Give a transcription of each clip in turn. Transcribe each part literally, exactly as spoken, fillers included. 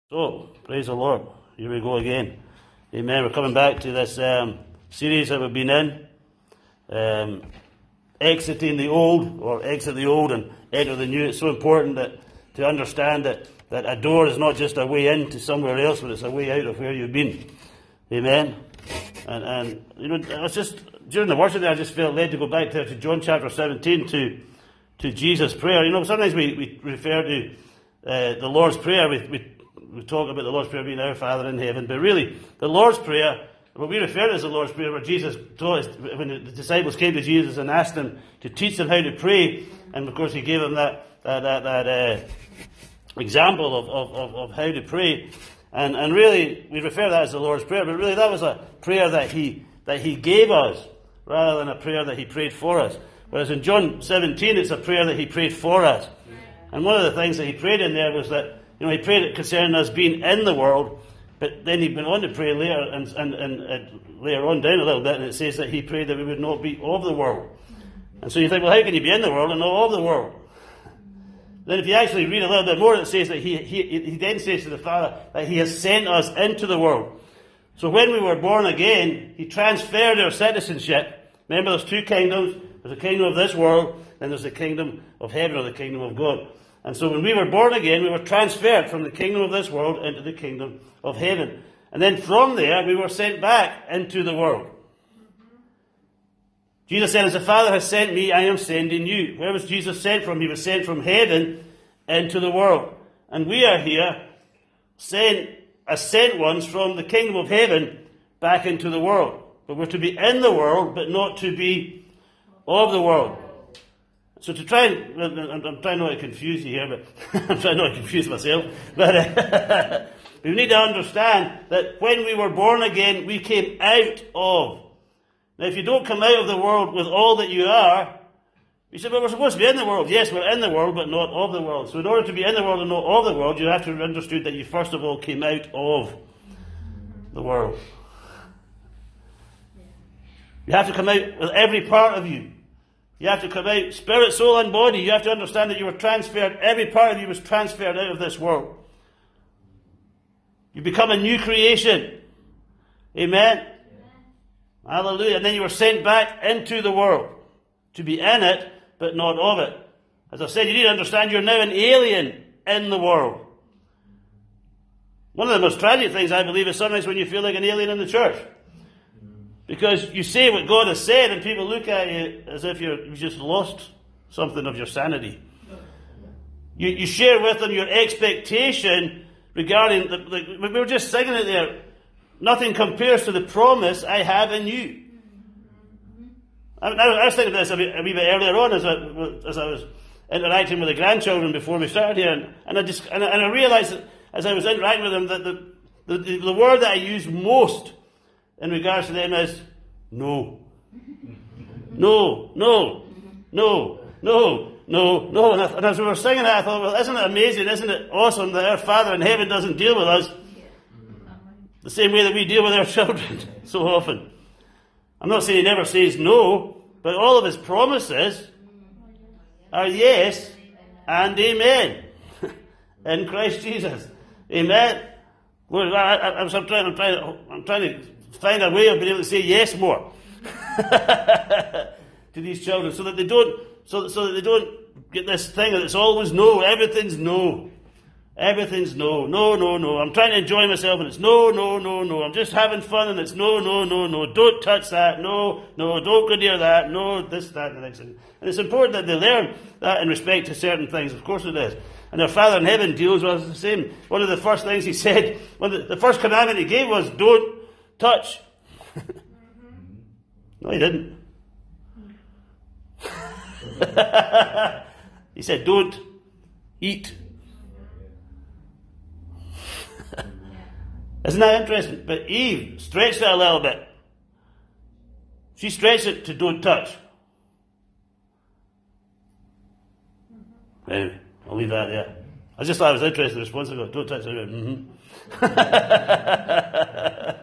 So, praise the Lord. Here we go again. Amen. We're coming back to this um, series that we've been in. Um, exiting the old, or exit the old and enter the new. It's so important that to understand that, that a door is not just a way into somewhere else, but it's a way out of where you've been. Amen. And, and you know, I was just, during the worship there, I just felt led to go back to, to John chapter seventeen to, to Jesus' prayer. You know, sometimes we, we refer to uh, the Lord's Prayer. We, we We talk about the Lord's Prayer being our Father in heaven, but really, the Lord's Prayer, what we refer to as the Lord's Prayer, where Jesus taught us, when the disciples came to Jesus and asked him to teach them how to pray, and of course he gave them that that that, that uh, example of, of, of how to pray, and and really we refer to that as the Lord's Prayer, but really that was a prayer that he that he gave us rather than a prayer that he prayed for us. Whereas in John seventeen, it's a prayer that he prayed for us, and one of the things that he prayed in there was that, you know, he prayed it concerning us being in the world, but then he went on to pray later, and, and, and, and later on down a little bit, and it says that he prayed that we would not be of the world. And so you think, well, how can you be in the world and not of the world? Then if you actually read a little bit more, it says that he, he, he then says to the Father that he has sent us into the world. So when we were born again, he transferred our citizenship. Remember, there's two kingdoms. There's the kingdom of this world, and there's the kingdom of heaven, or the kingdom of God. And so when we were born again, we were transferred from the kingdom of this world into the kingdom of heaven. And then from there, we were sent back into the world. Jesus said, as the Father has sent me, I am sending you. Where was Jesus sent from? He was sent from heaven into the world. And we are here, sent, as sent ones from the kingdom of heaven back into the world. But we're to be in the world, but not to be of the world. So to try and, I'm trying not to confuse you here, but I'm trying not to confuse myself, but uh, we need to understand that when we were born again, we came out of. Now if you don't come out of the world with all that you are, you say, well, we're supposed to be in the world. Yes, we're in the world, but not of the world. So in order to be in the world and not of the world, you have to understand that you first of all came out of the world. You have to come out with every part of you. You have to come out, spirit, soul, and body. You have to understand that you were transferred, every part of you was transferred out of this world. You become a new creation. Amen? Amen. Hallelujah. And then you were sent back into the world to be in it, but not of it. As I said, you need to understand you're now an alien in the world. One of the most tragic things, I believe, is sometimes when you feel like an alien in the church. Because you say what God has said, and people look at you as if you're, you've just lost something of your sanity. You, you share with them your expectation regarding, the, the, we were just singing it there, nothing compares to the promise I have in you. I, I was thinking of this a, bit, a wee bit earlier on as I, as I was interacting with the grandchildren before we started here, and, and I just and I, and I realised that as I was interacting with them that the, the, the, the word that I use most in regards to them is no. No, no, no, no, no, no. And, I, and as we were singing that, I thought, well, isn't it amazing, isn't it awesome that our Father in heaven doesn't deal with us the same way that we deal with our children so often. I'm not saying he never says no, but all of his promises are yes and amen in Christ Jesus. Amen. Well, I, I, I'm trying, I'm trying, I'm trying to find a way of being able to say yes more to these children, so that they don't, so, so that they don't get this thing that it's always no, everything's no, everything's no, no, no, no. I'm trying to enjoy myself, and it's no, no, no, no. I'm just having fun, and it's no, no, no, no. Don't touch that, no, no. Don't go near that, no. This, that, and the next thing. And it's important that they learn that in respect to certain things. Of course it is. And our Father in heaven deals with us the same. One of the first things he said, one of the, the first commandment he gave was, don't touch. No, he didn't. He said, don't eat. Isn't that interesting? But Eve stretched it a little bit. She stretched it to don't touch. Anyway, I'll leave that there. I just thought it was interesting response. I go, don't touch it. Mm-hmm.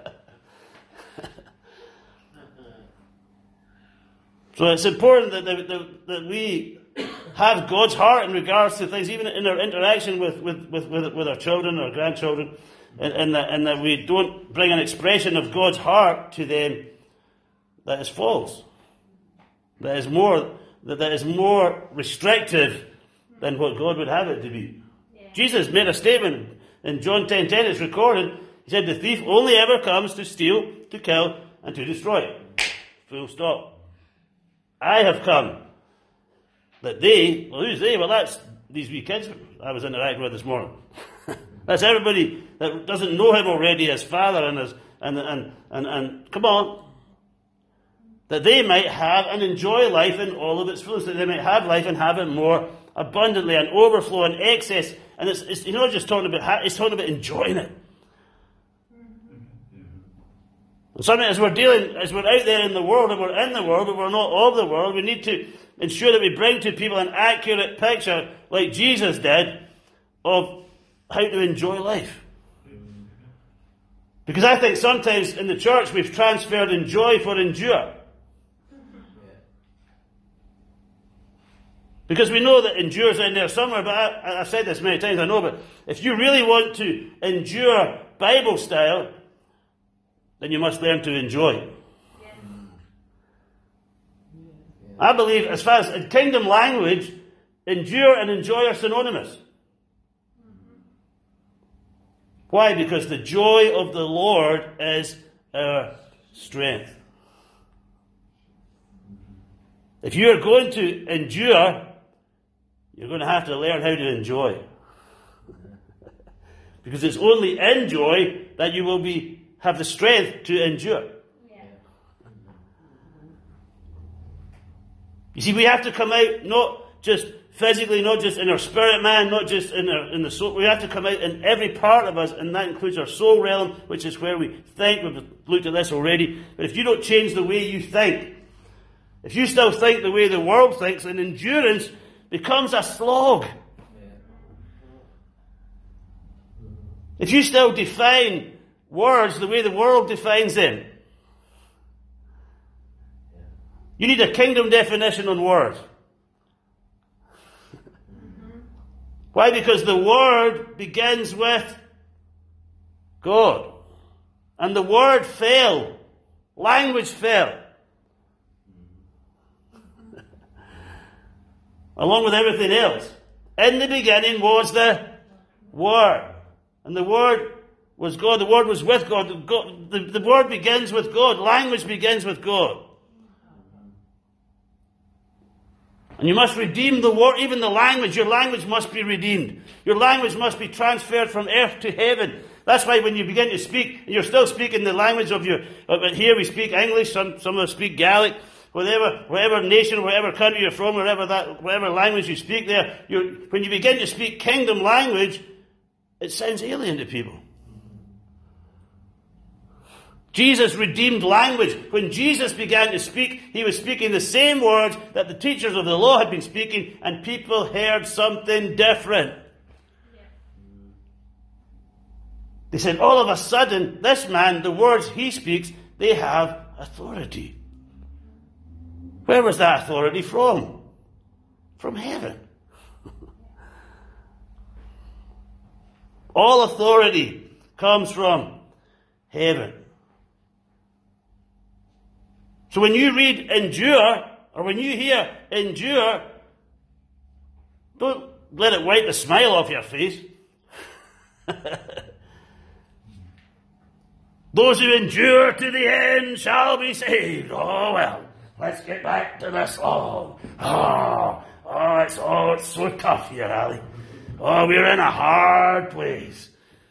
So it's important that, that, that we have God's heart in regards to things, even in our interaction with, with, with, with, with our children or grandchildren, and, and, that, and that we don't bring an expression of God's heart to them that is false, that is more, that, that is more restrictive than what God would have it to be. Yeah. Jesus made a statement in John ten ten, it's recorded. He said, the thief only ever comes to steal, to kill, and to destroy. Full stop. I have come that they, well, who's they? Well, that's these wee kids I was interacting with this morning. That's everybody that doesn't know him already as Father and as, and, and, and, and, come on. That they might have and enjoy life in all of its fullness. That they might have life and have it more abundantly and overflow and excess. And it's, it's you know, just talking about, it's talking about enjoying it. And something as we're dealing, as we're out there in the world, and we're in the world, but we're not of the world, we need to ensure that we bring to people an accurate picture, like Jesus did, of how to enjoy life. Because I think sometimes in the church we've transferred enjoy for endure. Because we know that endure's in there somewhere, but I, I've said this many times, I know, but if you really want to endure Bible style, then you must learn to enjoy. Yeah. I believe, as far as in kingdom language, endure and enjoy are synonymous. Mm-hmm. Why? Because the joy of the Lord is our strength. If you are going to endure, you're going to have to learn how to enjoy. Because it's only in joy that you will be have the strength to endure. Yeah. You see, we have to come out not just physically, not just in our spirit man, not just in our in the soul. We have to come out in every part of us, and that includes our soul realm, which is where we think. We've looked at this already. But if you don't change the way you think, if you still think the way the world thinks, then endurance becomes a slog. If you still define words the way the world defines them, you need a kingdom definition on words. Mm-hmm. Why? Because the word begins with God. And the word fell. Language fell. Along with everything else. In the beginning was the Word. And the Word was God. The Word was with God. The, God, the, the Word begins with God. Language begins with God. And you must redeem the word, even the language. Your language must be redeemed. Your language must be transferred from earth to heaven. That's why when you begin to speak, and you're still speaking the language of your, here we speak English, some, some of us speak Gaelic, whatever, whatever nation, whatever country you're from, whatever that, whatever language you speak there, you're, when you begin to speak kingdom language, it sounds alien to people. Jesus redeemed language. When Jesus began to speak, he was speaking the same words that the teachers of the law had been speaking, and people heard something different. Yeah. They said, all of a sudden, this man, the words he speaks, they have authority. Where was that authority from? From heaven. All authority comes from heaven. So when you read endure, or when you hear endure, don't let it wipe the smile off your face. Those who endure to the end shall be saved. Oh, well, let's get back to this. Oh, oh, oh, it's, oh, it's so tough here, Ali. Oh, we're in a hard place.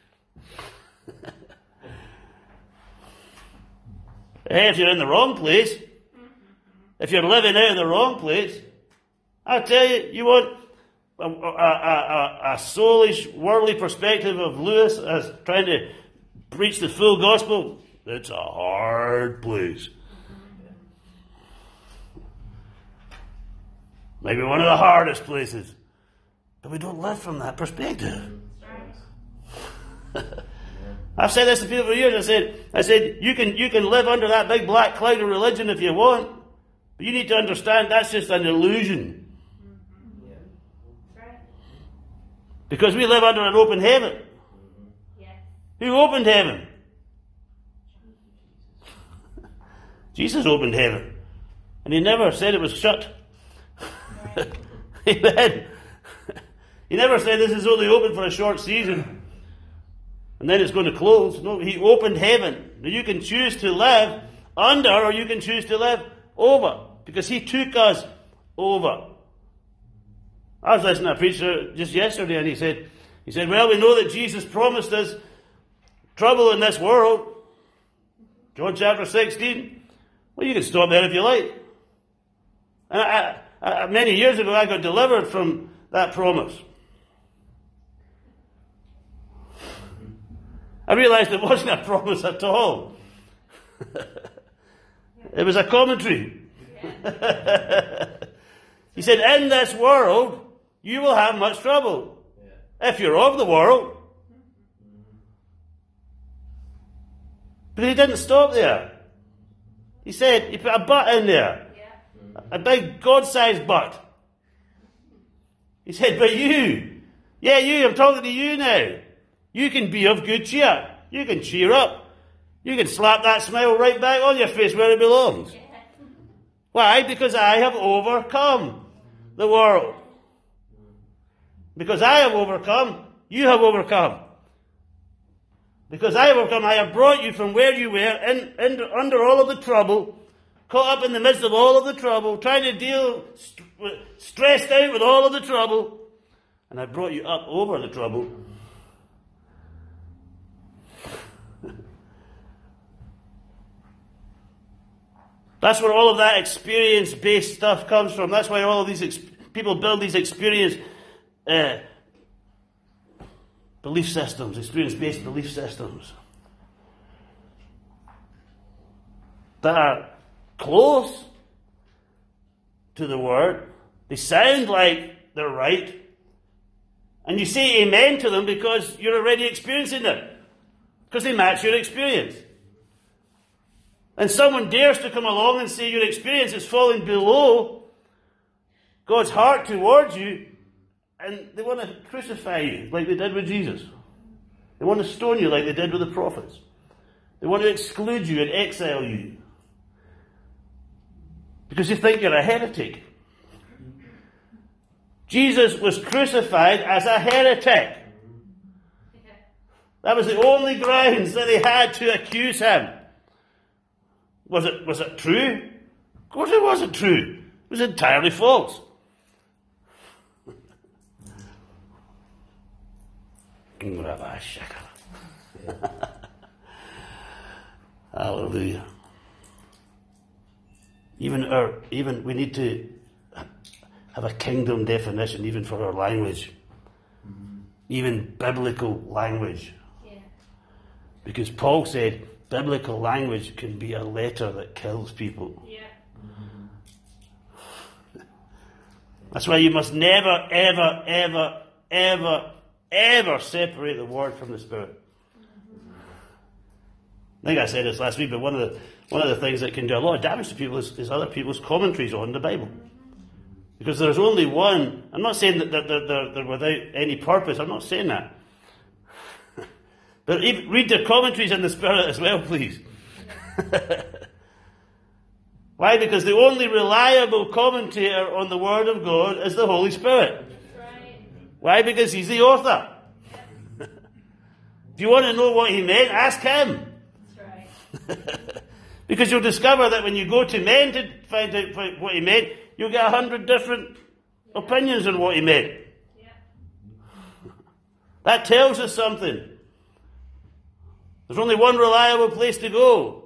Hey, if you're in the wrong place, if you're living out in the wrong place, I tell you, you want a, a, a, a soulish, worldly perspective of Lewis as trying to preach the full gospel, it's a hard place. Maybe one of the hardest places. But we don't live from that perspective. I've said this to people for years. I said, I said, you can, you can live under that big black cloud of religion if you want, but you need to understand that's just an illusion. Because we live under an open heaven. Yes. Who opened heaven? Jesus opened heaven. And he never said it was shut. Amen. He never said this is only open for a short season and then it's going to close. No, he opened heaven. Now you can choose to live under or you can choose to live over. Because he took us over. I was listening to a preacher just yesterday and he said, he said, well, we know that Jesus promised us trouble in this world. John chapter sixteen. Well, you can stop there if you like. And I, I, many years ago, I got delivered from that promise. I realized it wasn't a promise at all. It was a commentary. He said, in this world, you will have much trouble. If you're of the world. But he didn't stop there. He said, he put a but in there. Yeah. A big God-sized but. He said, but you, yeah, you, I'm talking to you now. You can be of good cheer. You can cheer up. You can slap that smile right back on your face where it belongs. Yeah. Why? Because I have overcome the world. Because I have overcome, you have overcome. Because I have overcome, I have brought you from where you were, in, in, under all of the trouble, caught up in the midst of all of the trouble, trying to deal, st- stressed out with all of the trouble, and I brought you up over the trouble. That's where all of that experience-based stuff comes from. That's why all of these ex- people build these experience uh, belief systems, experience-based belief systems that are close to the Word. They sound like they're right. And you say amen to them because you're already experiencing them. Because they match your experience. And someone dares to come along and say your experience is falling below God's heart towards you, and they want to crucify you like they did with Jesus. They want to stone you like they did with the prophets. They want to exclude you and exile you. Because they think you're a heretic. Jesus was crucified as a heretic. That was the only grounds that they had to accuse him. Was it, was it true? Of course it wasn't true. It was entirely false. Hallelujah. Even our, even we need to have a kingdom definition even for our language. Mm-hmm. Even biblical language. Yeah. Because Paul said biblical language can be a letter that kills people. Yeah. Mm-hmm. That's why you must never, ever, ever, ever, ever separate the Word from the Spirit. I think I said this last week, but one of the one of the things that can do a lot of damage to people is, is other people's commentaries on the Bible. Because there's only one. I'm not saying that they're, they're, they're without any purpose. I'm not saying that. But even, read the commentaries in the Spirit as well, please. Why? Because the only reliable commentator on the Word of God is the Holy Spirit. Right. Why? Because He's the author. If you want to know what He meant, ask Him. Because you'll discover that when you go to men to find out what He meant, you'll get a hundred different opinions on what He meant. Yeah. That tells us something. There's only one reliable place to go.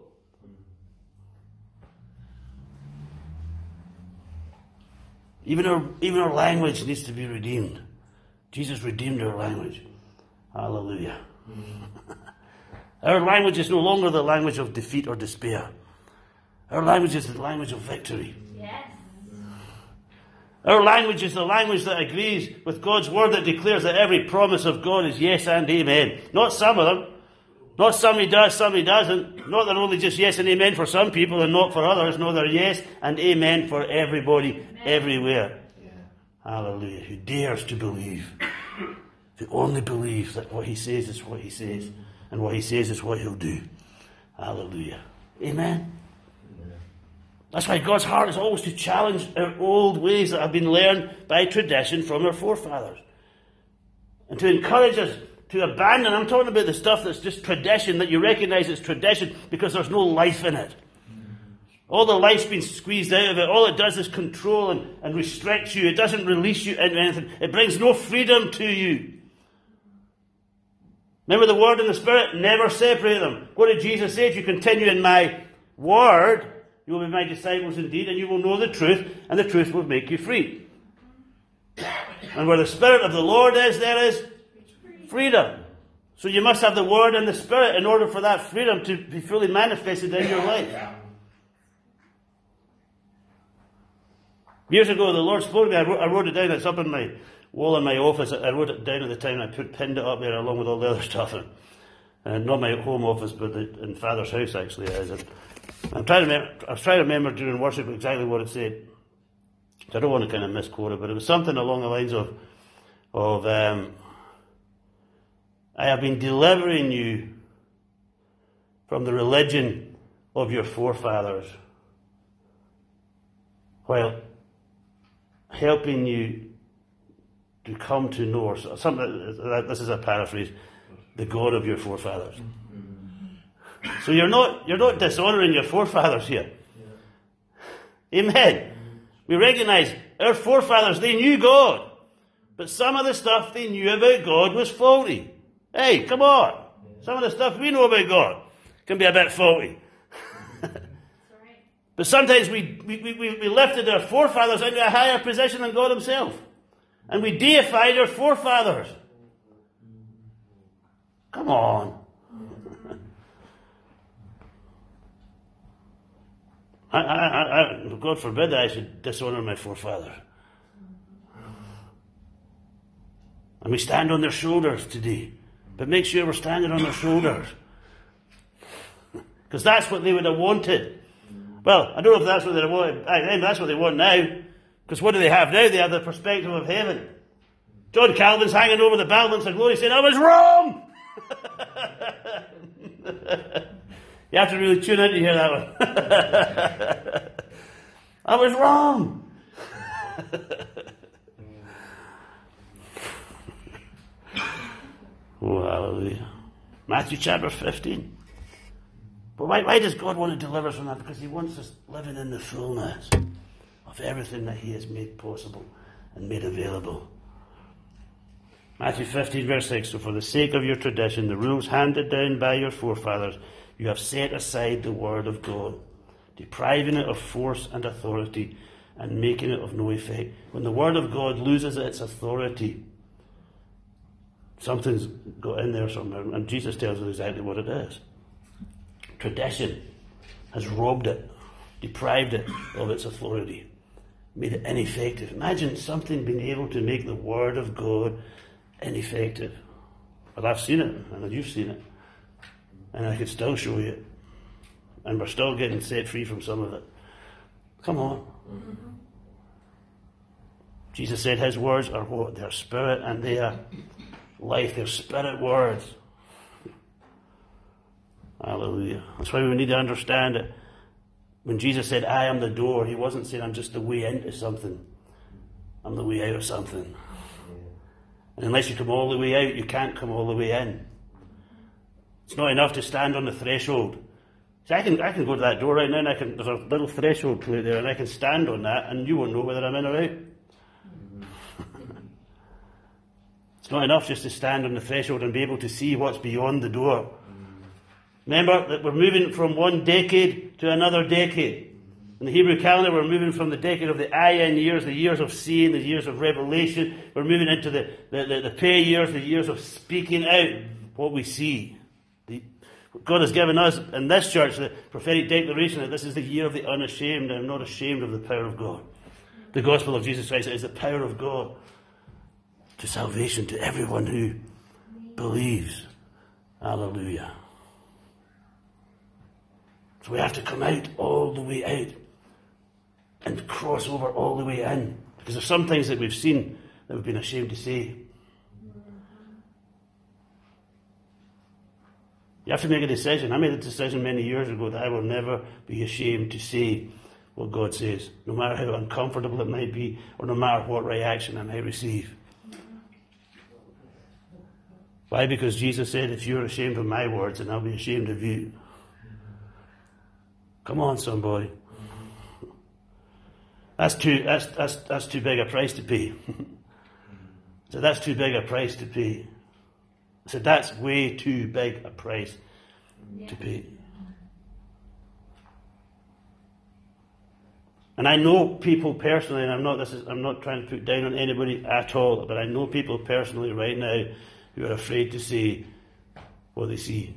Even our, even our language needs to be redeemed. Jesus redeemed our language. Hallelujah. Our language is no longer the language of defeat or despair. Our language is the language of victory. Yes. Our language is the language that agrees with God's word, that declares that every promise of God is yes and amen. Not some of them. Not some He does, some He doesn't. Not they're only just yes and amen for some people and not for others. No, they're yes and amen for everybody, amen. Everywhere. Yeah. Hallelujah. Who dares to believe If you only believe that what he says is what he says, and what he says is what he'll do. Hallelujah. Amen. Amen. That's why God's heart is always to challenge our old ways that have been learned by tradition from our forefathers. And to encourage us to abandon, I'm talking about the stuff that's just tradition, that you recognize it's tradition because there's no life in it. All the life's been squeezed out of it. All it does is control and, and restrict you. It doesn't release you into anything. It brings no freedom to you. Remember, the Word and the Spirit never separate them. What did Jesus say? If you continue in my Word, you will be my disciples indeed, and you will know the truth, and the truth will make you free. And where the Spirit of the Lord is, there is freedom. So you must have the Word and the Spirit in order for that freedom to be fully manifested in your life. Years ago, the Lord spoke to me. I wrote, I wrote it down. It's up in my wall in my office. I wrote it down at the time, and I put pinned it up there along with all the other stuff. And, and not my home office, but the, in Father's house, actually, it is. And I'm trying to remember, I was trying to remember during worship exactly what it said. So I don't want to kind of misquote it, but it was something along the lines of, of um, I have been delivering you from the religion of your forefathers, while helping you to come to know, or something, this is a paraphrase, the God of your forefathers. Mm-hmm. So you're not you're not dishonouring your forefathers here. Yeah. Amen. We recognise our forefathers, they knew God, but some of the stuff they knew about God was faulty. Hey, come on. Yeah. Some of the stuff we know about God can be a bit faulty. But sometimes we, we, we, we lifted our forefathers into a higher position than God himself. And we deified our forefathers. Come on. I, I, I, God forbid that I should dishonour my forefathers. And we stand on their shoulders today. But make sure we're standing on their shoulders. Because that's what they would have wanted. Well, I don't know if that's what they want. That's what they want now. Because what do they have now? They have the perspective of heaven. John Calvin's hanging over the battlements of glory saying, I was wrong! You have to really tune in to hear that one. I was wrong! Oh, hallelujah. Matthew chapter fifteen. But why, why does God want to deliver us from that? Because he wants us living in the fullness of everything that he has made possible and made available. Matthew fifteen verse six, so for the sake of your tradition, the rules handed down by your forefathers, you have set aside the word of God, depriving it of force and authority and making it of no effect. When the word of God loses its authority, something's got in there somewhere, and Jesus tells us exactly what it is. Tradition has robbed it, deprived it of its authority, made it ineffective. Imagine something being able to make the Word of God ineffective. Well, I've seen it, and you've seen it, and I could still show you it, and we're still getting set free from some of it. Come on. Mm-hmm. Jesus said his words are what? They're spirit and they are life. They're spirit words. Hallelujah. That's why we need to understand it. When Jesus said, I am the door, he wasn't saying I'm just the way into something. I'm the way out of something. And unless you come all the way out, you can't come all the way in. It's not enough to stand on the threshold. See, I can I can go to that door right now and I can, there's a little threshold plate there and I can stand on that and you won't know whether I'm in or out. It's not enough just to stand on the threshold and be able to see what's beyond the door. Remember that we're moving from one decade to another decade. In the Hebrew calendar, we're moving from the decade of the Ayin years, the years of seeing, the years of revelation. We're moving into the, the, the, the Pei years, the years of speaking out what we see. The, God has given us, in this church, the prophetic declaration that this is the year of the unashamed. I'm not ashamed of the power of God. The gospel of Jesus Christ is the power of God to salvation to everyone who believes. Hallelujah. So we have to come out all the way out and cross over all the way in. Because there's some things that we've seen that we've been ashamed to say. You have to make a decision. I made a decision many years ago that I will never be ashamed to say what God says, no matter how uncomfortable it might be, or no matter what reaction I might receive. Why? Because Jesus said, if you're ashamed of my words, then I'll be ashamed of you. Come on, somebody. That's too, that's, that's, that's too big a price to pay. So that's too big a price to pay. So that's way too big a price to pay. And I know people personally, and I'm not, this is, I'm not trying to put down on anybody at all, but I know people personally right now who are afraid to say what they see.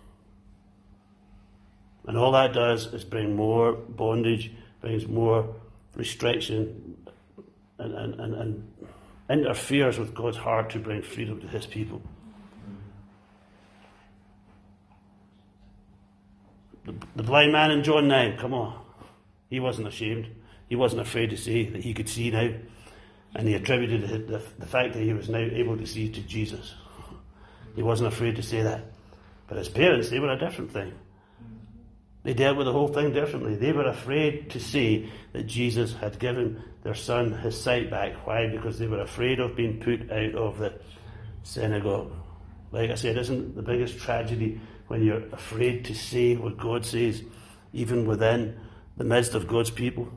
And all that does is bring more bondage, brings more restriction, and, and, and, and interferes with God's heart to bring freedom to his people. The, the blind man in John nine, come on. He wasn't ashamed. He wasn't afraid to say that he could see now. And he attributed the, the fact that he was now able to see to Jesus. He wasn't afraid to say that. But his parents, they were a different thing. They dealt with the whole thing differently. They were afraid to say that Jesus had given their son his sight back. Why? Because they were afraid of being put out of the synagogue. Like I said, isn't the biggest tragedy when you're afraid to say what God says, even within the midst of God's people?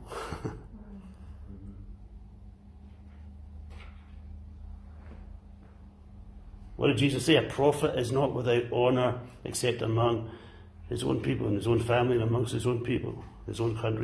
What did Jesus say? A prophet is not without honour except among his own people, and his own family, and amongst his own people, his own country.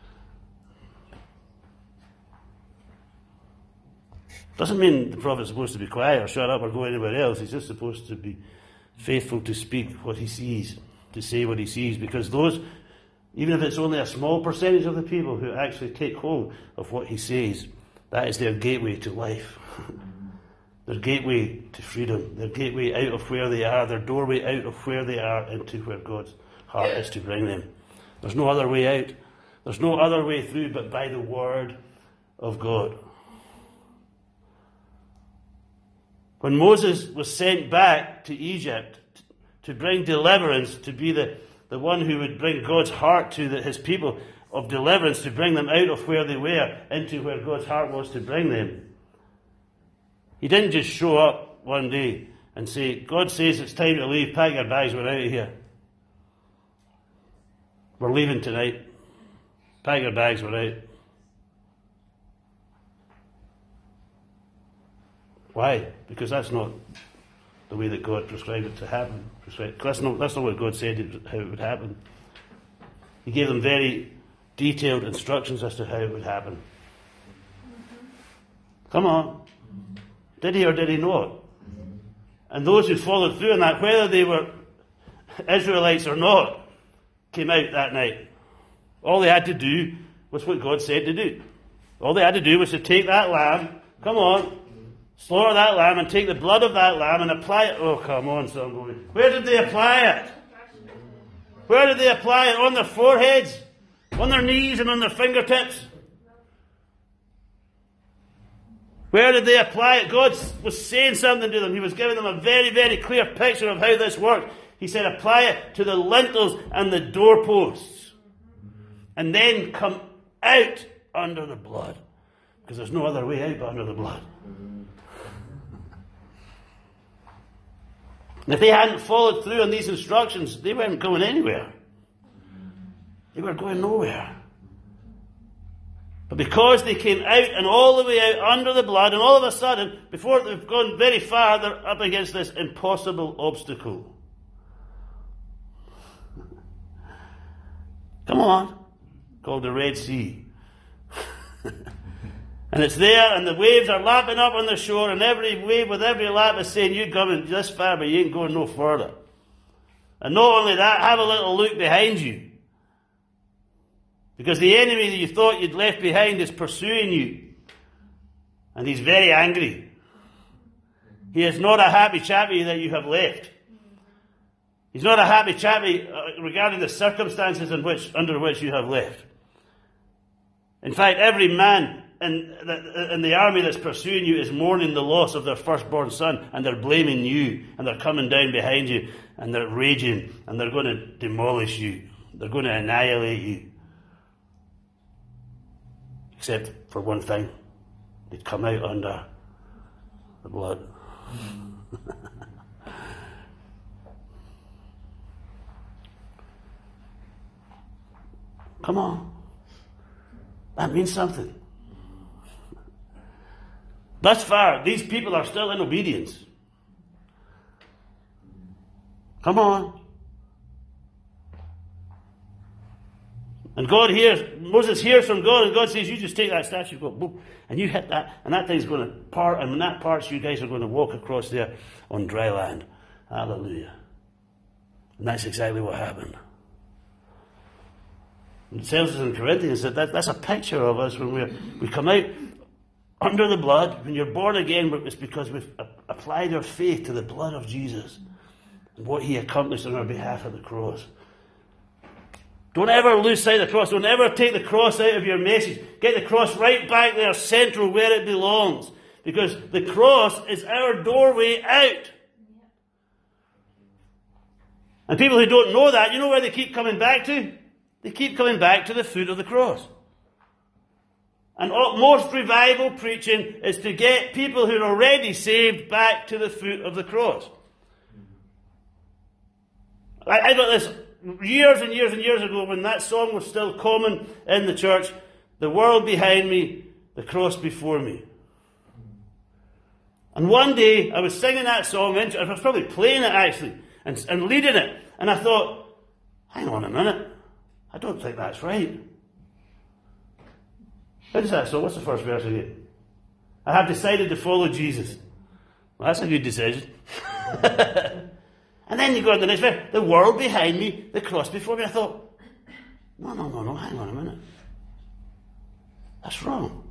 Doesn't mean the prophet's supposed to be quiet or shut up or go anywhere else. He's just supposed to be faithful to speak what he sees, to say what he sees, because those, even if it's only a small percentage of the people who actually take hold of what he says, that is their gateway to life. Their gateway to freedom, their gateway out of where they are, their doorway out of where they are into where God's heart is to bring them. There's no other way out. There's no other way through but by the word of God. When Moses was sent back to Egypt to bring deliverance, to be the, the one who would bring God's heart to the, his people of deliverance, to bring them out of where they were into where God's heart was to bring them, he didn't just show up one day and say, God says it's time to leave, pack your bags, we're out of here. We're leaving tonight. Pack your bags, we're out. Why? Because that's not the way that God prescribed it to happen. That's not, that's not what God said it, how it would happen. He gave them very detailed instructions as to how it would happen. Come on. Did he or did he not? And those who followed through on that, whether they were Israelites or not, came out that night. All they had to do was what God said to do. All they had to do was to take that lamb, come on, slaughter that lamb and take the blood of that lamb and apply it. Oh, come on, somebody. Where did they apply it? Where did they apply it? On their foreheads? On their knees and on their fingertips? Where did they apply it? God was saying something to them. He was giving them a very, very clear picture of how this worked. He said, apply it to the lintels and the doorposts. And then come out under the blood. Because there's no other way out but under the blood. And if they hadn't followed through on these instructions, they weren't going anywhere. They were going nowhere. But because they came out and all the way out under the blood, and all of a sudden, before they've gone very far, they're up against this impossible obstacle. Come on. Called the Red Sea. And it's there, and the waves are lapping up on the shore, and every wave with every lap is saying, you're coming this far, but you ain't going no further. And not only that, have a little look behind you. Because the enemy that you thought you'd left behind is pursuing you. And he's very angry. He is not a happy chappy that you have left. He's not a happy chappy regarding the circumstances in which, under which you have left. In fact, every man in the, in the army that's pursuing you is mourning the loss of their firstborn son, and they're blaming you, and they're coming down behind you, and they're raging, and they're going to demolish you. They're going to annihilate you. Except for one thing. They'd come out under the blood. Come on. That means something. Thus far, these people are still in obedience. Come on. And God hears, Moses hears from God, and God says, you just take that statue, go boom, and you hit that, and that thing's going to part, and when that parts, you guys are going to walk across there on dry land. Hallelujah. And that's exactly what happened. And it tells us in Corinthians that, that that's a picture of us when we we come out under the blood. When you're born again, it's because we've applied our faith to the blood of Jesus and what he accomplished on our behalf at the cross. Don't ever lose sight of the cross. Don't ever take the cross out of your message. Get the cross right back there, central, where it belongs. Because the cross is our doorway out. And people who don't know that, you know where they keep coming back to? They keep coming back to the foot of the cross. And all, most revival preaching is to get people who are already saved back to the foot of the cross. I, I got this years and years and years ago when that song was still common in the church. The world behind me, the cross before me. And one day I was singing that song, I was probably playing it actually, and, and leading it. And I thought, hang on a minute, I don't think that's right. How does that song? What's the first verse again? I have decided to follow Jesus. Well, that's a good decision. And then you go on the next verse. The world behind me, the cross before me. I thought, no, no, no, no, hang on a minute. That's wrong.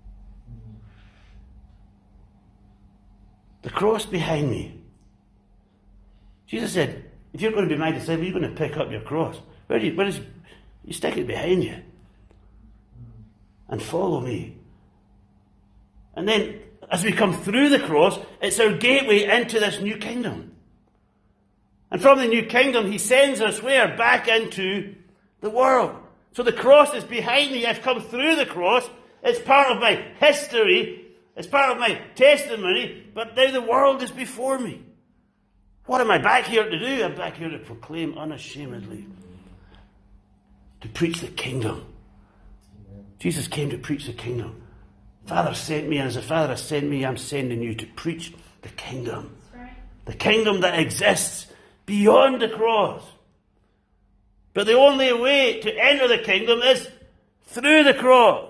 The cross behind me. Jesus said, if you're going to be my disciple, you're going to pick up your cross. Where do you, where is, you stick it behind you. And follow me. And then, as we come through the cross, it's our gateway into this new kingdom. And from the new kingdom, he sends us where? Back into the world. So the cross is behind me. I've come through the cross. It's part of my history. It's part of my testimony. But now the world is before me. What am I back here to do? I'm back here to proclaim unashamedly. To preach the kingdom. Jesus came to preach the kingdom. Father sent me, and as the Father has sent me, I'm sending you to preach the kingdom. Right. The kingdom that exists beyond the cross. But the only way to enter the kingdom is through the cross.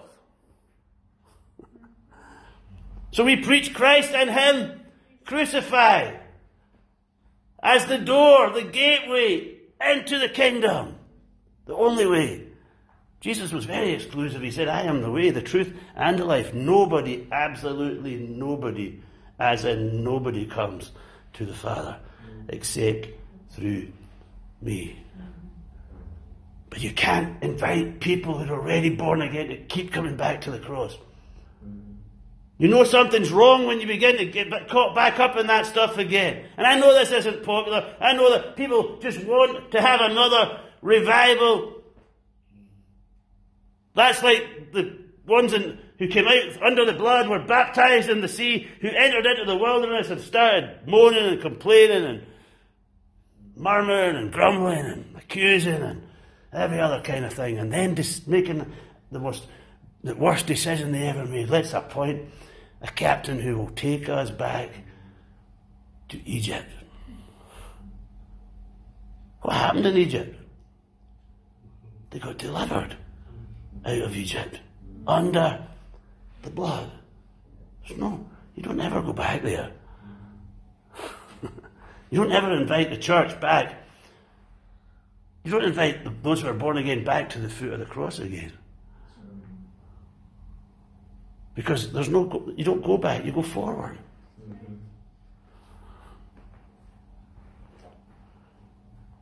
So we preach Christ and him crucified as the door, the gateway into the kingdom. The only way. Jesus was very exclusive. He said, I am the way, the truth, and the life. Nobody, absolutely nobody, as in nobody comes to the Father except through me. But you can't invite people who are already born again to keep coming back to the cross. You know something's wrong when you begin to get caught back up in that stuff again. And I know this isn't popular. I know that people just want to have another revival. That's like the ones in, who came out under the blood, were baptized in the sea, who entered into the wilderness and started moaning and complaining and murmuring and grumbling and accusing and every other kind of thing. And then just making the most, the worst decision they ever made. Let's appoint a captain who will take us back to Egypt. What happened in Egypt? They got delivered out of Egypt, under the blood. There's no, you don't ever go back there. You don't ever invite the church back. You don't invite those who are born again back to the foot of the cross again. Because there's no, you don't go back, you go forward.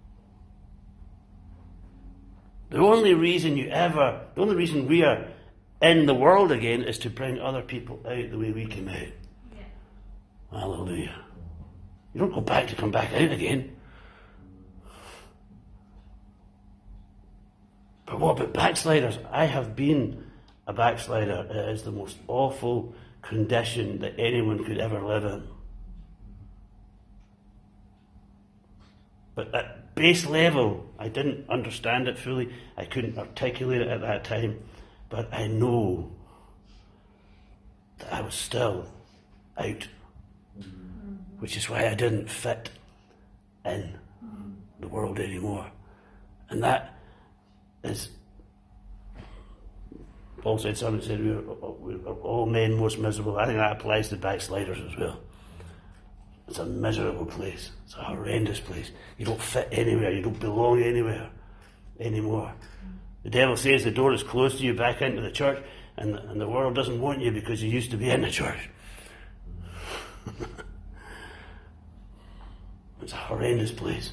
The only reason you ever, the only reason we are in the world again is to bring other people out the way we came out. Yeah. Hallelujah. You don't go back to come back out again. But what about backsliders? I have been a backslider. It is the most awful condition that anyone could ever live in. But at base level, I didn't understand it fully. I couldn't articulate it at that time. But I know that I was still out. Which is why I didn't fit in the world anymore. And that is, Paul said something, said we are, we are all men most miserable. I think that applies to backsliders as well. It's a miserable place. It's a horrendous place. You don't fit anywhere. You don't belong anywhere anymore. The devil says the door is closed to you back into the church, and the, and the world doesn't want you because you used to be in the church. It's a horrendous place.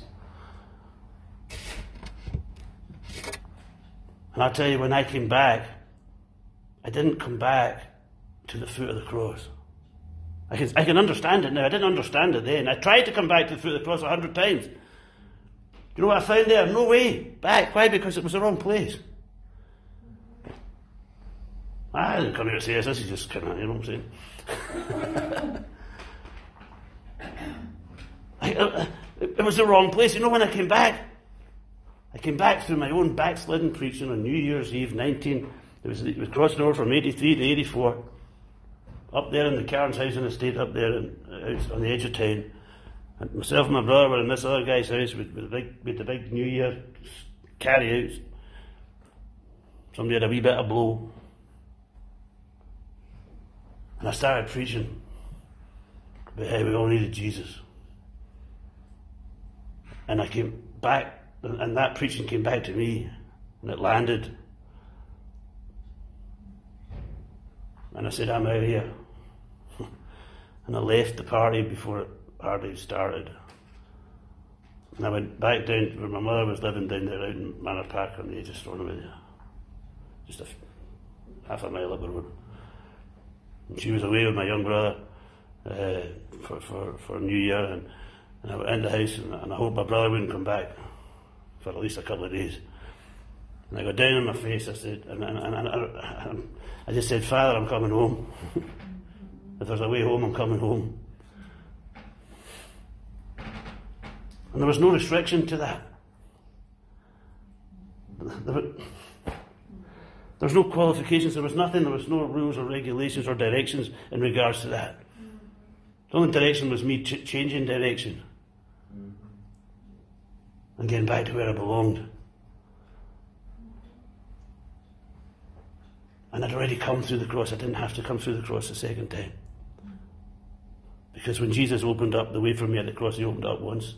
And I'll tell you, when I came back, I didn't come back to the foot of the cross. I can, I can understand it now. I didn't understand it then. I tried to come back to the foot of the cross a hundred times. You know what I found there? No way back. Why? Because it was the wrong place. I didn't come here to say this. This is just kind of, you know what I'm saying? I, uh, it was the wrong place. You know, when I came back, I came back through my own backslidden preaching on New Year's Eve, nineteen. It was, it was crossing over from eighty-three to eighty-four. Up there in the Cairns Housing Estate, up there in, uh, on the edge of town. And myself and my brother were in this other guy's house with, with, the, big, with the big New Year carry-outs. Somebody had a wee bit of blow. And I started preaching about how we all needed Jesus. And I came back, and that preaching came back to me, and it landed. And I said, I'm out here. And I left the party before it hardly started. And I went back down to where my mother was living down there out in Manor Park on the edge of Stornoway. Just a half a mile up the road. And she was away with my young brother uh, for, for, for New Year. And, and I went in the house, and, and I hoped my brother wouldn't come back for at least a couple of days. And I got down on my face, I said, and, and, and, and I, I just said, Father, I'm coming home. If there's a way home, I'm coming home. And there was no restriction to that. There were, there was no qualifications, there was nothing, there was no rules or regulations or directions in regards to that. The only direction was me ch- changing direction and getting back to where I belonged. And I'd already come through the cross. I didn't have to come through the cross a second time. Because when Jesus opened up the way for me at the cross, he opened it up once.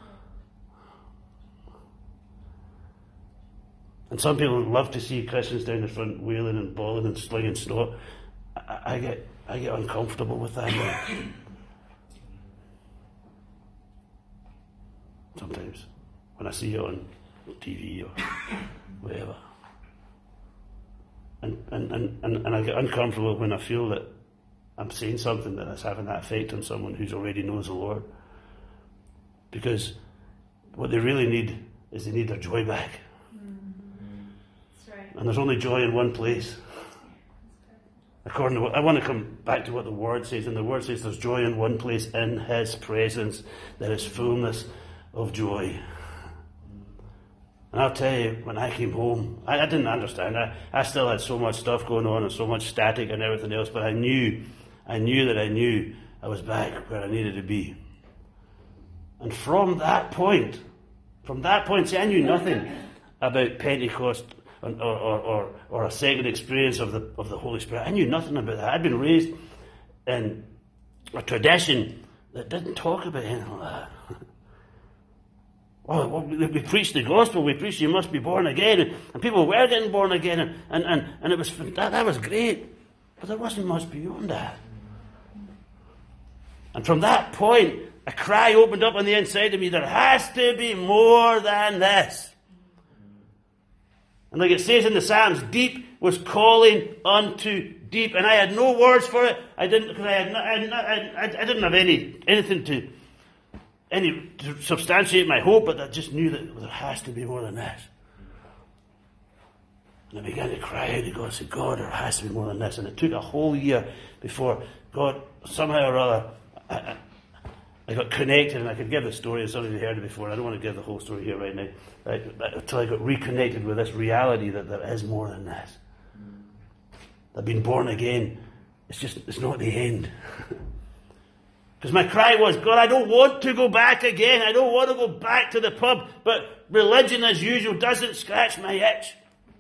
And some people love to see Christians down the front wailing and bawling and slinging snot. I, I get I get uncomfortable with that. Sometimes when I see it on T V or whatever. And, and, and, and I get uncomfortable when I feel that I'm saying something that is having that effect on someone who already knows the Lord. Because what they really need is they need their joy back. Mm-hmm. That's right. And there's only joy in one place. According to what, I want to come back to what the Word says, and the Word says there's joy in one place, in His presence. There is fullness of joy. And I'll tell you, when I came home, I, I didn't understand. I, I still had so much stuff going on and so much static and everything else, but I knew, I knew that I knew I was back where I needed to be. And from that point, from that point, see, I knew nothing about Pentecost or, or, or, or a second experience of the, of the Holy Spirit. I knew nothing about that. I'd been raised in a tradition that didn't talk about anything like that. Oh, we preached the gospel, we preached you must be born again, and, and people were getting born again, and, and, and, and it was that, that was great, but there wasn't much beyond that. And from that point, a cry opened up on the inside of me, there has to be more than this. And like it says in the Psalms, deep was calling unto deep. And I had no words for it. I didn't, because I had, not, I, had not, I, I didn't have any anything to, any to substantiate my hope, but I just knew that there has to be more than this. And I began to cry out to God. I said, God, there has to be more than this. And it took a whole year before God, somehow or other, I, I, I got connected, and I could give the story, and some of you heard it before. I don't want to give the whole story here right now. Right, until I got reconnected with this reality that there is more than this. I've been born again. It's just, it's not the end. Because my cry was, God, I don't want to go back again. I don't want to go back to the pub. But religion, as usual, doesn't scratch my itch.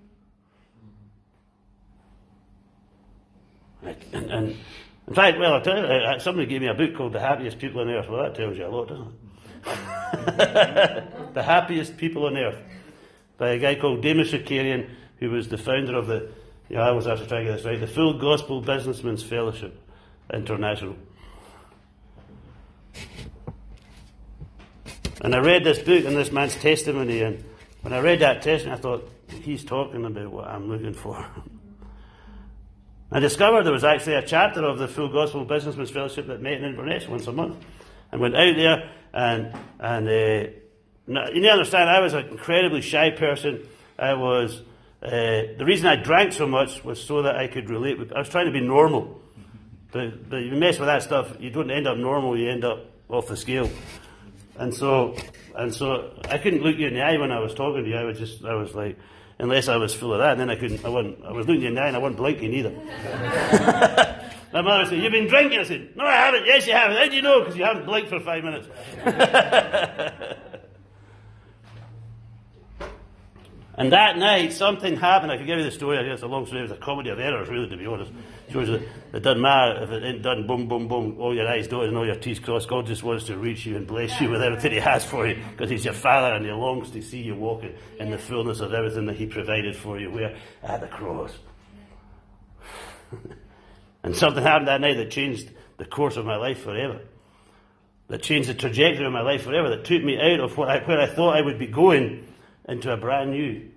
And, and in fact, well, I tell you, somebody gave me a book called The Happiest People on Earth. Well, that tells you a lot, doesn't it? The Happiest People on Earth, by a guy called Demis Shakarian, who was the founder of the, yeah, I was actually trying to get this right, the Full Gospel Businessmen's Fellowship International. And I read this book and this man's testimony, and when I read that testimony, I thought, he's talking about what I'm looking for. I discovered there was actually a chapter of the Full Gospel Businessmen's Fellowship that met in Inverness once a month. And went out there, and and uh, you need to understand, I was an incredibly shy person. I was, uh, the reason I drank so much was so that I could relate with, I was trying to be normal. But, but you mess with that stuff, you don't end up normal, you end up off the scale. And so, and so I couldn't look you in the eye when I was talking to you. I was just, I was like, unless I was full of that, and then I couldn't, I wasn't, I was looking you in the eye and I wasn't blinking either. My mother said, you've been drinking? I said, no, I haven't. Yes, you have. How do you know? Because you haven't blinked for five minutes. And that night, something happened. I could give you the story. I guess it's a long story. It was a comedy of errors, really, to be honest. It shows that it doesn't matter if it ain't done boom, boom, boom, all your eyes dotted and all your T's crossed. God just wants to reach you and bless you with everything He has for you, because He's your Father and He longs to see you walking in the fullness of everything that He provided for you. Where? At the cross. And something happened that night that changed the course of my life forever. That changed the trajectory of my life forever. That took me out of what I, where I thought I would be going into a brand new.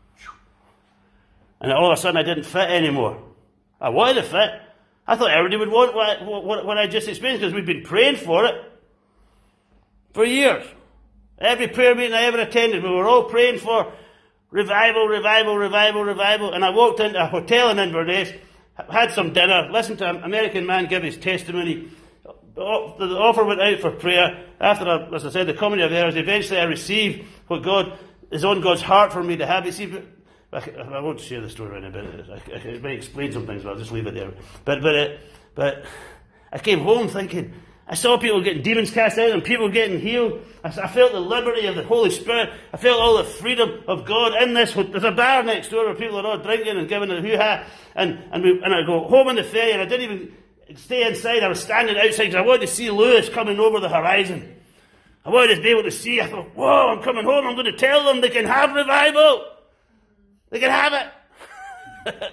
And all of a sudden I didn't fit anymore. I wanted to fit. I thought everybody would want what I, what, what I just experienced, because we've been praying for it for years. Every prayer meeting I ever attended, we were all praying for revival, revival, revival, revival. And I walked into a hotel in Inverness, had some dinner, listened to an American man give his testimony. The offer went out for prayer. After, a, as I said, the comedy of errors, eventually I received what God is on God's heart for me to have. You see, I, I won't share the story right now, but I, I, I may explain some things, but I'll just leave it there. But but it, but I came home thinking, I saw people getting demons cast out and people getting healed. I, I felt the liberty of the Holy Spirit. I felt all the freedom of God in this. There's a bar next door where people are all drinking and giving a hoo-ha. And, and, we, and I go home on the ferry, and I didn't even stay inside. I was standing outside because I wanted to see Lewis coming over the horizon. I wanted to be able to see. I thought, whoa, I'm coming home. I'm going to tell them they can have revival. They can have it.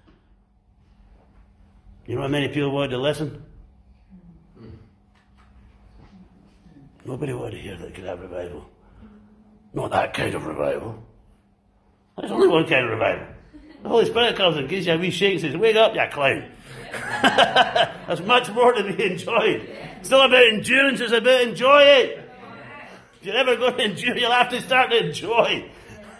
You know how many people wanted to listen? Nobody wanted to hear that they could have revival. Not that kind of revival. There's only one kind of revival. The Holy Spirit comes and gives you a wee shake and says, wake up, you clown. There's much more to be enjoyed. It's not about endurance, it's about enjoying. If you're ever going to endure, you'll have to start to enjoy.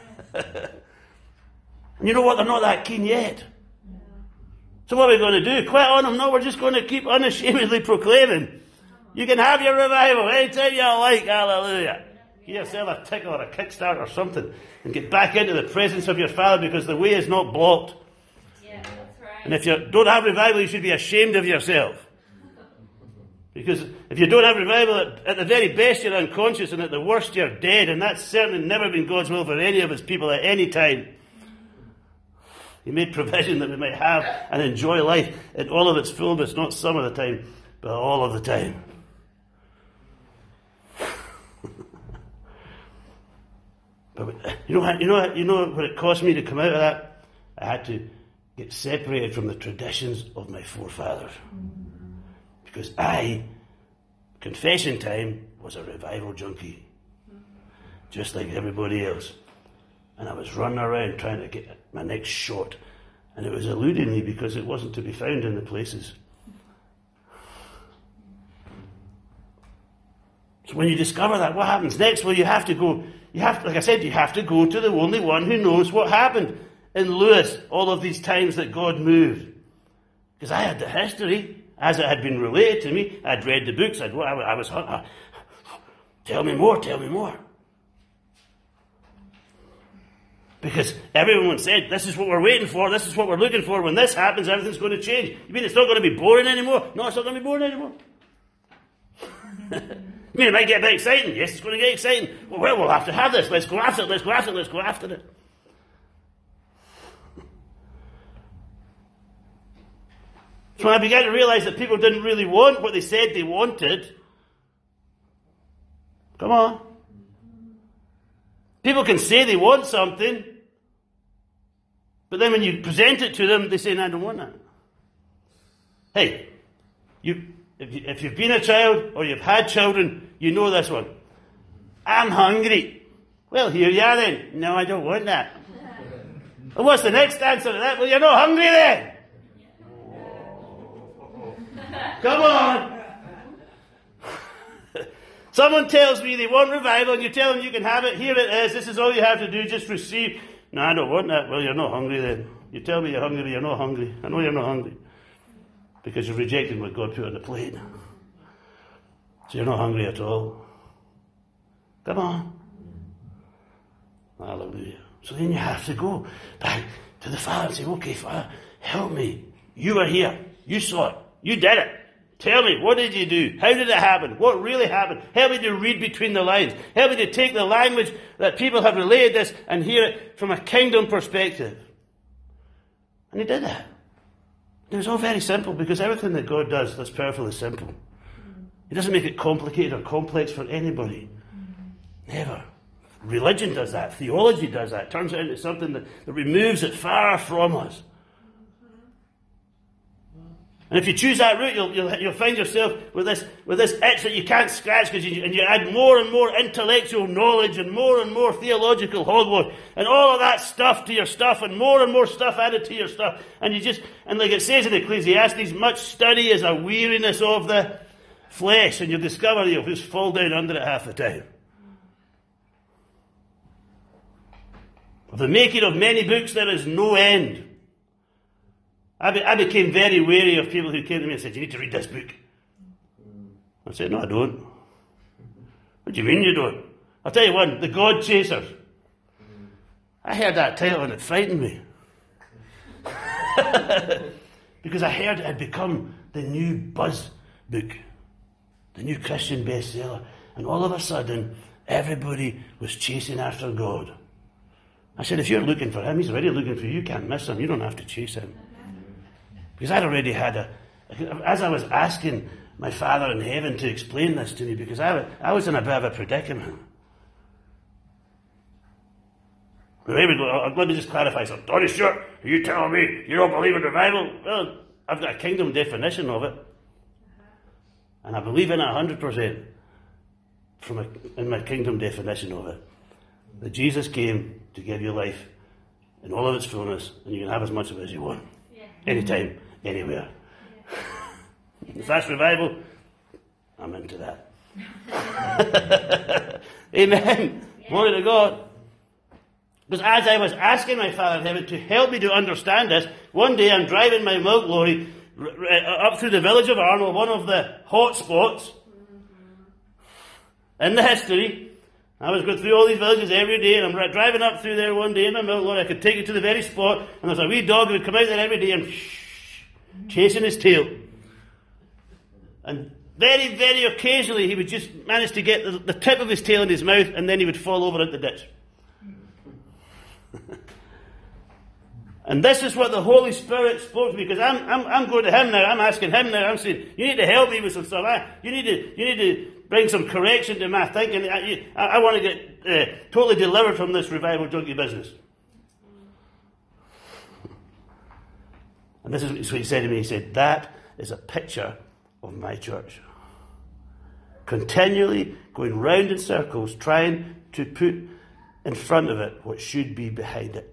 And you know what? They're not that keen yet. So what are we going to do? Quit on them? No, we're just going to keep unashamedly proclaiming. You can have your revival anytime you like. Hallelujah. Here, sell a ticket or a Kickstart or something and get back into the presence of your Father, because the way is not blocked. Yeah, that's right. And if you don't have revival, you should be ashamed of yourself. Because if you don't have revival, at, at the very best you're unconscious, and at the worst you're dead, and that's certainly never been God's will for any of His people at any time. He made provision that we might have and enjoy life in all of its fullness, not some of the time, but all of the time. But you know, you know, you know what it cost me to come out of that? I had to get separated from the traditions of my forefathers. Because I, confession time, was a revival junkie. Just like everybody else. And I was running around trying to get my next shot. And it was eluding me because it wasn't to be found in the places. So when you discover that, what happens next? Well, you have to go, you have, like I said, you have to go to the only one who knows what happened in Lewis all of these times that God moved. Because I had the history as it had been related to me. I'd read the books. I'd, I was, uh, tell me more, tell me more. Because everyone said, this is what we're waiting for, this is what we're looking for. When this happens, everything's going to change. You mean it's not going to be boring anymore? No, it's not going to be boring anymore. You mean it might get a bit exciting? Yes, it's going to get exciting. Well, well, we'll have to have this. Let's go after it, let's go after it, let's go after it. So when I began to realize that people didn't really want what they said they wanted, come on. People can say they want something, but then when you present it to them, they say, no, I don't want that. Hey, you, if, you, if you've been a child or you've had children, you know this one. I'm hungry. Well, here you are then. No, I don't want that. Well, what's the next answer to that? Well, you're not hungry then. Come on. Someone tells me they want revival and you tell them you can have it. Here it is. This is all you have to do. Just receive. No, I don't want that. Well, you're not hungry then. You tell me you're hungry, but you're not hungry. I know you're not hungry. Because you've rejected what God put on the plate. So you're not hungry at all. Come on. Hallelujah. So then you have to go back to the Father and say, okay, Father, help me. You were here. You saw it. You did it. Tell me, what did you do? How did it happen? What really happened? Help me to read between the lines. Help me to take the language that people have relayed this and hear it from a kingdom perspective. And he did that. It was all very simple because everything that God does, that's perfectly simple. He doesn't make it complicated or complex for anybody. Never. Religion does that. Theology does that. It turns it into something that, that removes it far from us. And if you choose that route, you'll, you'll, you'll find yourself with this, with this itch that you can't scratch, because you, and you add more and more intellectual knowledge and more and more theological hogwash and all of that stuff to your stuff and more and more stuff added to your stuff. And you just, and like it says in Ecclesiastes, much study is a weariness of the flesh, and you'll discover you'll just fall down under it half the time. Of the making of many books there is no end. I, be, I became very wary of people who came to me and said, you need to read this book. I said, no, I don't. What do you mean you don't? I'll tell you one, The God Chasers. I heard that title and it frightened me. Because I heard it had become the new buzz book, the new Christian bestseller. And all of a sudden, everybody was chasing after God. I said, if you're looking for him, he's already looking for you. You can't miss him. You don't have to chase him. Because I'd already had a, as I was asking my Father in heaven to explain this to me, because I, I was in a bit of a predicament. Let me just clarify something. Donnie Stewart, are you telling me you don't believe in revival? Well, I've got a kingdom definition of it. And I believe in it one hundred percent from a, in my kingdom definition of it. That Jesus came to give you life in all of its fullness, and you can have as much of it as you want. Yeah. Anytime, anywhere. Yeah. If that's revival, I'm into that. Amen. Yeah. Glory to God. Because as I was asking my Father in heaven to help me to understand this, one day I'm driving my milk lorry up through the village of Arnold, one of the hot spots in the history. I was going through all these villages every day, and I'm driving up through there one day in my milk lorry. I could take it to the very spot, and there's a wee dog who would come out there every day and chasing his tail. And very, very occasionally he would just manage to get the, the tip of his tail in his mouth, and then he would fall over into the ditch. And this is what the Holy Spirit spoke to me, because I'm, I'm, I'm going to him now. I'm asking him now. I'm saying, you need to help me with some stuff. I, you need to, you need to bring some correction to my thinking. I, I, I want to get uh, totally delivered from this revival junkie business. And this is what he said to me. He said, that is a picture of my church. Continually going round in circles, trying to put in front of it what should be behind it.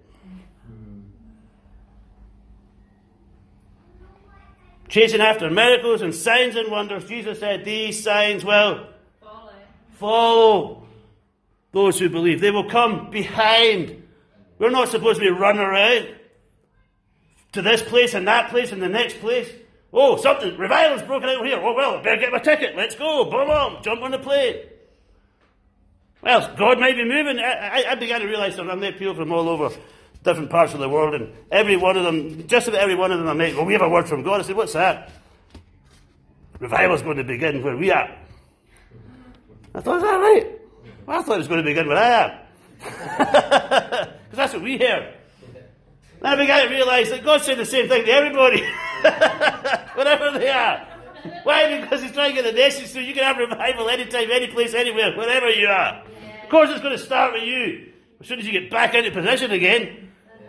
Chasing after miracles and signs and wonders, Jesus said, these signs will Follow. follow those who believe. They will come behind. We're not supposed to be running around to this place and that place and the next place. Oh, something, revival's broken out here. Oh, well, I better get my ticket. Let's go. Boom, boom, jump on the plane. Well, God might be moving. I, I, I began to realize that I'm met people from all over different parts of the world, and every one of them, just about every one of them I met, well, we have a word from God. I said, what's that? Revival's going to begin where we are. I thought, is that right? Well, I thought it was going to begin where I am. Because that's what we hear. Then I began to realize that God's saying the same thing to everybody. Wherever they are. Why? Because he's trying to get the message so you can have revival anytime, any place, anywhere, wherever you are. Yeah. Of course it's going to start with you. As soon as you get back into position again.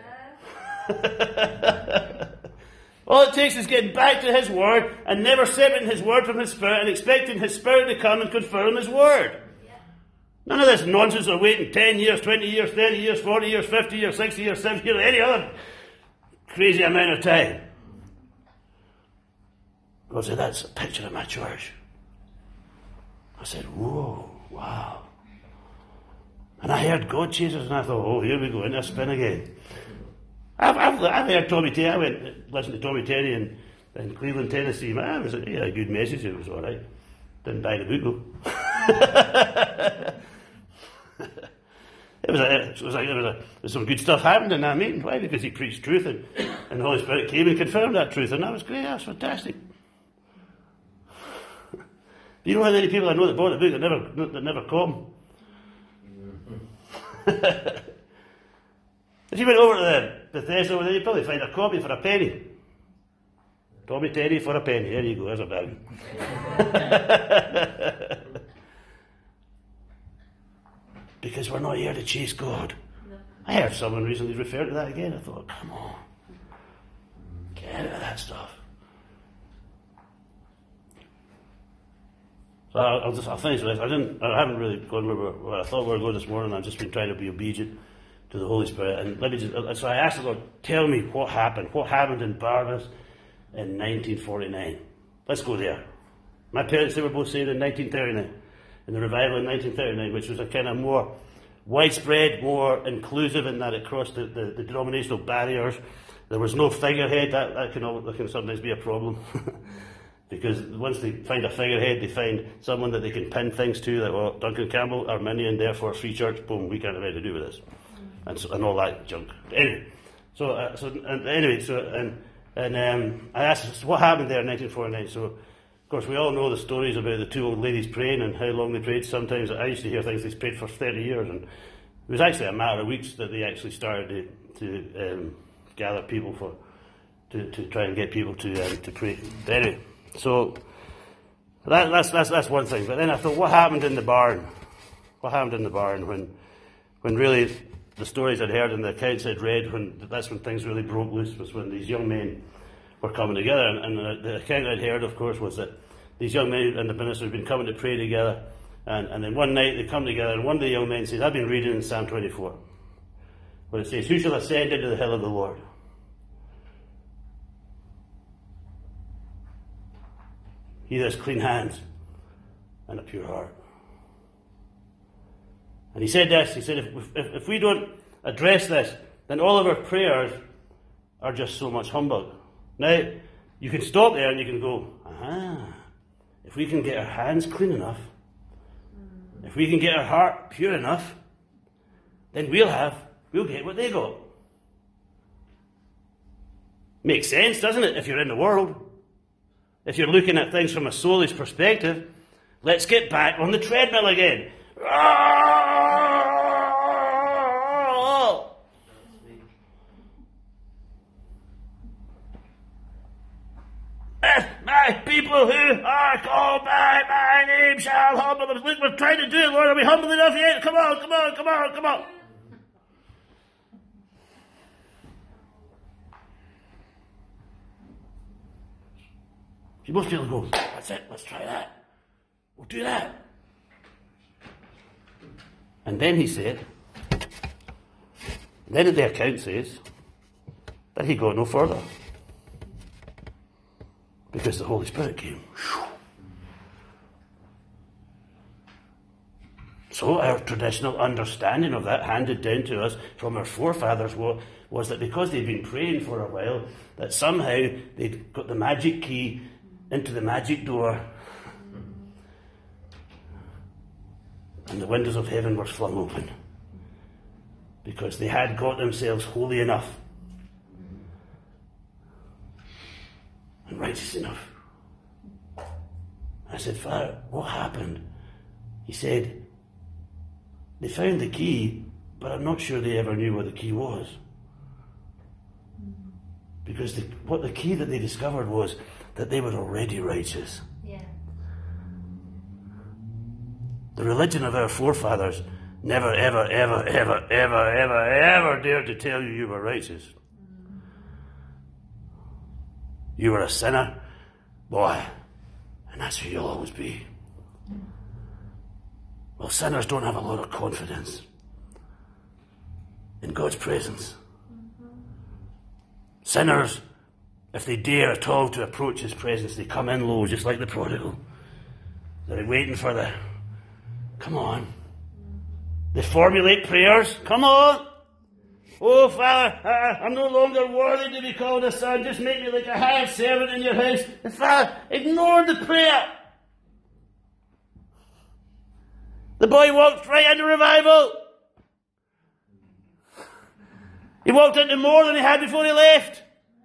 All it takes is getting back to his word and never separating his word from his spirit and expecting his spirit to come and confirm his word. None of this nonsense of waiting ten years, twenty years, thirty years, forty years, fifty years, sixty years, seventy years, any other crazy amount of time. God said, that's a picture of my church. I said, whoa, wow. And I heard God Jesus, and I thought, oh, here we go, into a spin again. I've, I've, I've heard Tommy Terry. I went listened to Tommy Terry in, in Cleveland, Tennessee. Man, it was a, yeah, a good message. It was all right. Didn't die the book though. it was a, it was like there was, a, there was some good stuff happened in that meeting. Why? Because he preached truth, and, and the Holy Spirit came and confirmed that truth, and that was great. That was fantastic. You know how many people I know that bought the book that never that never come. If you went over to the Bethesda over there, you'd probably find a copy for a penny. Tommy Terry for a penny. There you go, there's a bag. Because we're not here to chase God. No. I heard someone recently refer to that again. I thought, come on. Get out of that stuff. So I'll, I'll just I'll finish with this. I didn't I haven't really gone where, where I thought we were going this morning. I've just been trying to be obedient to the Holy Spirit. And let me just, so I asked the Lord, tell me what happened. What happened in Barbados in nineteen forty-nine? Let's go there. My parents, they were both saved in nineteen thirty-nine. In the revival in nineteen thirty-nine, which was a kind of more widespread, more inclusive in that it crossed the, the, the denominational barriers. There was no figurehead. That, that, can, that can sometimes be a problem. Because once they find a figurehead, they find someone that they can pin things to, like, well, Duncan Campbell, Arminian, therefore Free Church, boom, we can't have anything to do with this. And, so, and all that junk. Anyway, so, uh, so and anyway, so, and, and um, I asked, what happened there in nineteen forty-nine? So, of course, we all know the stories about the two old ladies praying and how long they prayed. Sometimes I used to hear things they prayed for thirty years, and it was actually a matter of weeks that they actually started to, to um, gather people for, to, to try and get people to um, to pray. But anyway, so that, that's that's that's one thing. But then I thought, what happened in the barn? What happened in the barn when, when really the stories I'd heard and the accounts I'd read, when that's when things really broke loose, was when these young men were coming together. And, and the account I'd heard, of course, was that these young men and the minister had been coming to pray together. And, and then one night they come together, and one of the young men says, I've been reading in Psalm twenty-four, where it says, who shall ascend into the hill of the Lord? He that has clean hands and a pure heart. And he said this, he said, if, if, if we don't address this, then all of our prayers are just so much humbug. Now, you can stop there and you can go, aha, if we can get our hands clean enough, if we can get our heart pure enough, then we'll have, we'll get what they got. Makes sense, doesn't it, if you're in the world? If you're looking at things from a soulish perspective, let's get back on the treadmill again. My people who are called by my name shall humble themselves. We're trying to do it, Lord. Are we humble enough yet? Come on, come on, come on, come on. You must be able to go, that's it, let's try that. We'll do that. And then he said, And then the account says that he got no further. Because the Holy Spirit came. So our traditional understanding of that, handed down to us from our forefathers, was, was that because they'd been praying for a while, that somehow they'd got the magic key into the magic door, and the windows of heaven were flung open. Because they had got themselves holy enough and righteous enough. I said, Father, what happened? He said, they found the key, but I'm not sure they ever knew what the key was. Because the, what the key that they discovered was that they were already righteous. Yeah. The religion of our forefathers never, ever, ever, ever, ever, ever, ever dared to tell you you were righteous. Mm. You were a sinner, boy, and that's who you'll always be. Mm. Well, sinners don't have a lot of confidence in God's presence. Mm-hmm. Sinners, if they dare at all to approach His presence, they come in low, just like the prodigal. They're waiting for the, come on. They formulate prayers. Come on. Oh, Father, uh, I'm no longer worthy to be called a son. Just make me like a hired servant in your house. And Father, ignore the prayer. The boy walked right into revival. He walked into more than he had before he left.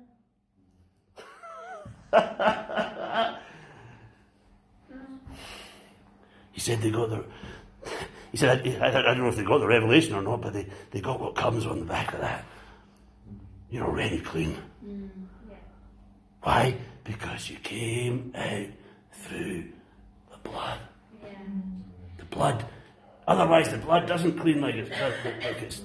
He said they got the... He said, I, I, I don't know if they got the revelation or not, but they, they got what comes on the back of that. You're already clean. Mm, yeah. Why? Because you came out through the blood. Yeah. The blood. Otherwise, the blood doesn't clean like it's... Like it's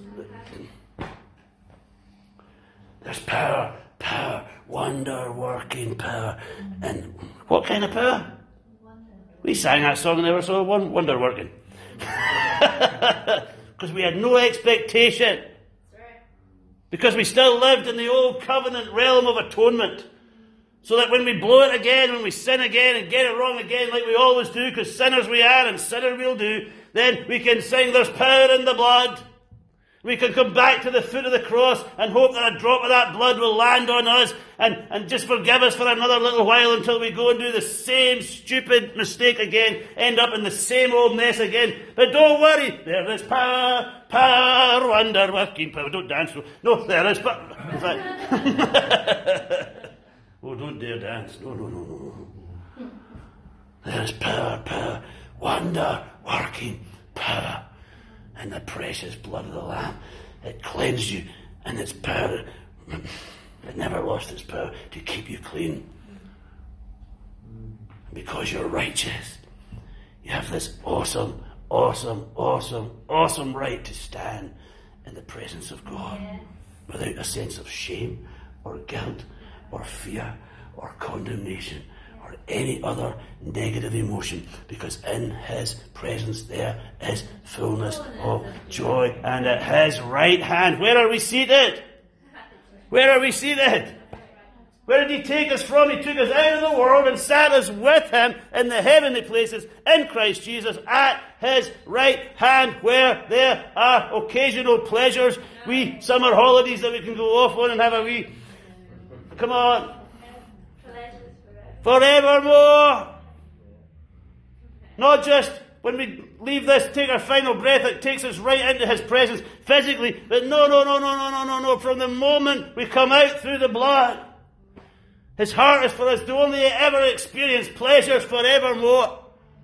there's power, power, wonder-working power. And what kind of power? We sang that song and never saw one wonder-working. Because we had no expectation. Because we still lived in the old covenant realm of atonement. So that when we blow it again, when we sin again and get it wrong again, like we always do, because sinners we are and sinner we'll do, then we can sing, there's power in the blood. We can come back to the foot of the cross and hope that a drop of that blood will land on us and, and just forgive us for another little while until we go and do the same stupid mistake again, end up in the same old mess again. But don't worry, there is power, power, wonder working power. Don't dance. No, there is power. In fact, oh, don't dare dance. No, no, no, no, no. There is power, power, wonder working power. And the precious blood of the Lamb, it cleansed you, and its power, it never lost its power to keep you clean. Because you're righteous, you have this awesome, awesome, awesome, awesome right to stand in the presence of God without a sense of shame or guilt or fear or condemnation or any other negative emotion, because in His presence there is fullness of joy, and at His right hand, where are we seated? Where are we seated? Where did He take us from? He took us out of the world and sat us with Him in the heavenly places in Christ Jesus at His right hand, where there are occasional pleasures, wee summer holidays that we can go off on and have a wee, come on, forevermore. Not just when we leave this, take our final breath, it takes us right into His presence physically. But no, no, no, no, no, no, no, no. From the moment we come out through the blood, His heart is for us to only ever experience pleasures forevermore.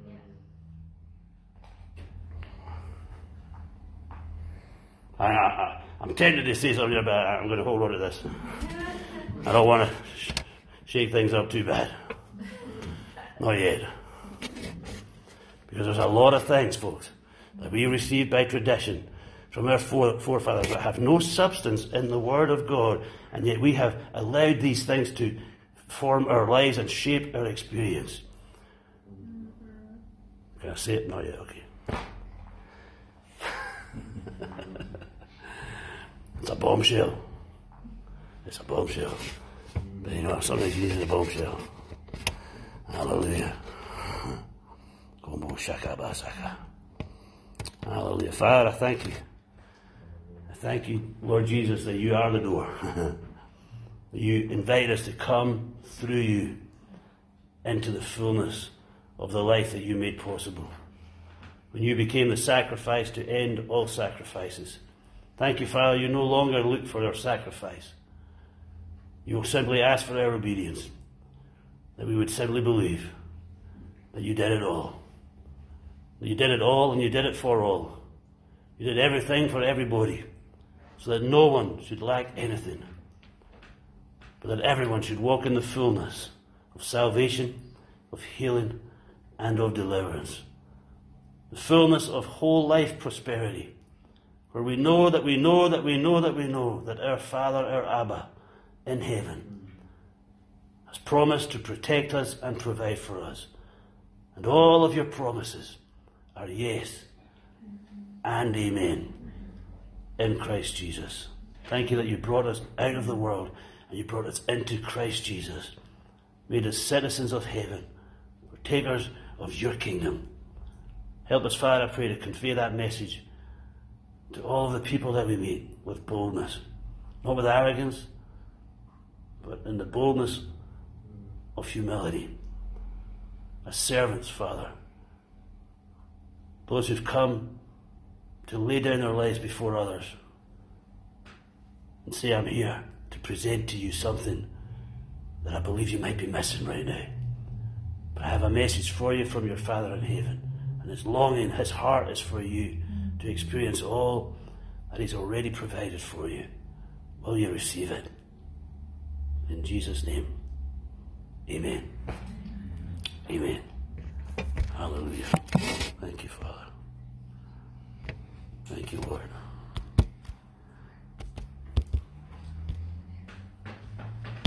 I, I, I'm tempted to say something about it. I'm going to hold on to this. I don't want to sh- shake things up too bad. Not yet. Because there's a lot of things, folks, that we received by tradition from our forefathers that have no substance in the Word of God, and yet we have allowed these things to form our lives and shape our experience. Can I say it? Not yet, okay. It's a bombshell. It's a bombshell. But you know, sometimes you need a bombshell. Hallelujah. Hallelujah. Father, I thank you. I thank you, Lord Jesus, that you are the door. You invite us to come through you into the fullness of the life that you made possible. When you became the sacrifice to end all sacrifices. Thank you, Father, you no longer look for our sacrifice. You will simply ask for our obedience. That we would simply believe that you did it all. That you did it all and you did it for all. You did everything for everybody. So that no one should lack anything. But that everyone should walk in the fullness of salvation, of healing, and of deliverance. The fullness of whole life prosperity. Where we know that we know that we know that we know that our Father, our Abba, in heaven, has promised to protect us and provide for us. And all of your promises are yes and amen in Christ Jesus. Thank you that you brought us out of the world and you brought us into Christ Jesus, made us citizens of heaven, partakers of your kingdom. Help us, Father, I pray, to convey that message to all the people that we meet with boldness, not with arrogance, but in the boldness of humility. As servants, Father, those who've come to lay down their lives before others and say, I'm here to present to you something that I believe you might be missing right now. But I have a message for you from your Father in heaven, and his longing, his heart is for you to experience all that he's already provided for you. Will you receive it? In Jesus' name, amen. Amen. Hallelujah. Thank you, Father. Thank you, Lord.